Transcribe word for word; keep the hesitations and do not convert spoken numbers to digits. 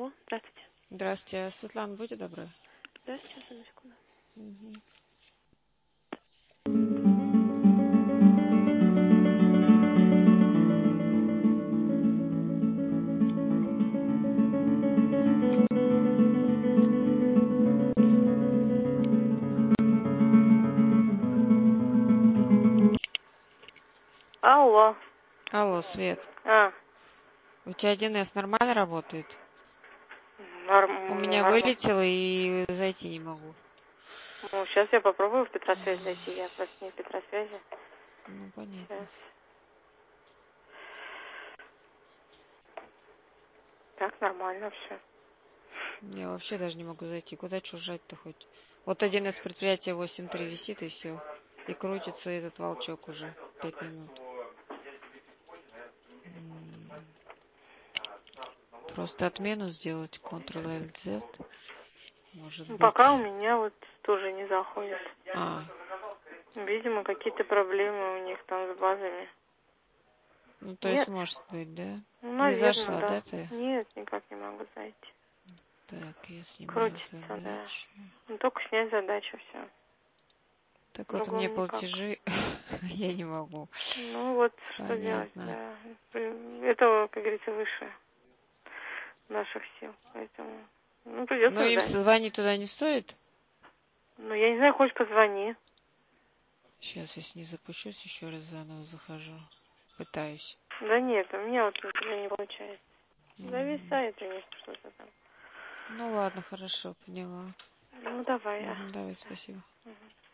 Алло, здравствуйте. Здравствуйте. Светлана, будьте добры. Да, сейчас, одну секунду. Мгм. Алло. Алло, Свет. А, У тебя один эс нормально работает? норм, У ну, меня нормально. вылетело и зайти не могу. Ну, сейчас я попробую в Петросвязь зайти. Я просто не в Петросвязи. Ну, понятно. Сейчас. Так, нормально все. Я вообще даже не могу зайти. Куда чужать-то хоть? Вот один из предприятия восемь три висит и все. И крутится этот волчок уже пять минут. М. Просто отмену сделать. контрол-эль-зет. Может Ну, быть. пока у меня вот тоже не заходит. А, Видимо, какие-то проблемы у них там с базами. ну то есть Нет? может быть, да? Ну, Не наверное, зашла, да. да, ты? Нет, никак не могу зайти. Так, я снимаю Крутится, да. задачу. Ну, только снять задачу, все. Так вот, у меня Другому никак. платежи, я не могу. Ну, вот, что делать, Понятно. да. Это, как говорится, выше наших сил. Поэтому, ну, Но придется им ждать. звонить туда не стоит? Ну, я не знаю, хочешь позвони. Сейчас, если не запущусь, еще раз заново захожу. Пытаюсь. Да нет, у меня вот ничего не получается. Мгм. Зависает у них что-то там. Ну ладно, хорошо, поняла. Ну, давай, а. Мгм, давай, спасибо. Мгм.